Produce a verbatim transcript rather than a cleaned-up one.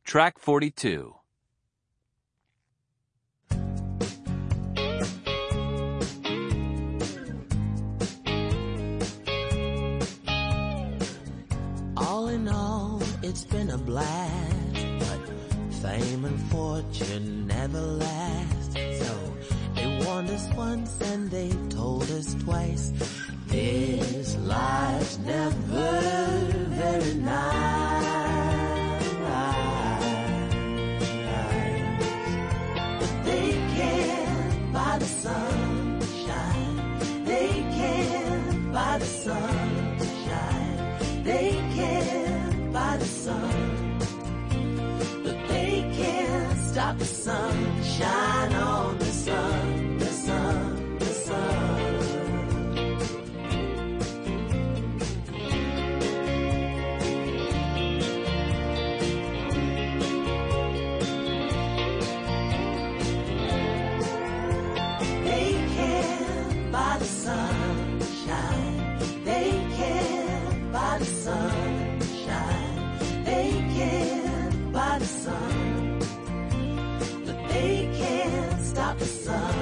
Track forty-two. All in all, it's been a blast, but fame and fortune never last. So they warned us once and they told us twice. This life's never very nice. But they can't buy the sunshine. They can't buy the sunshine. They can't buy the sun. But they can't stop the sunshine on the sun, the sun, the sun. The sun